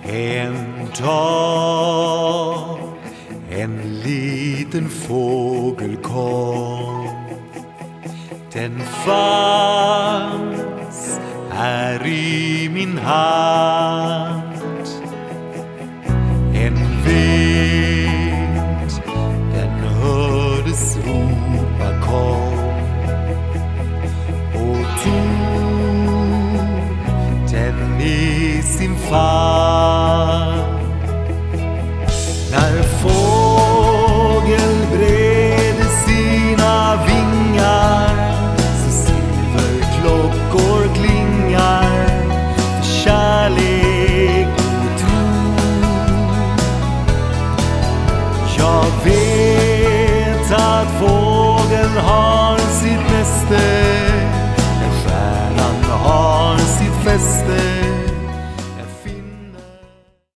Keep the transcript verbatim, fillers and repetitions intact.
En dag en liten fågel kom. Den fanns här i min hand. En vind, den hördes ropa kom och tog den i sin famn.